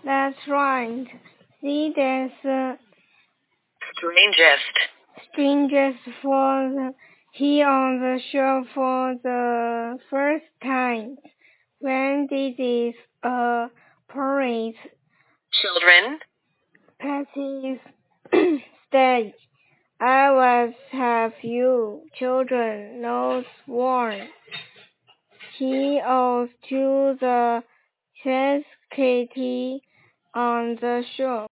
That's right. See, that's strangest for he on the show for the first time. When this is a parade Children, passes stage, I was have you children knows warn. He owes to the sensitivity on the show.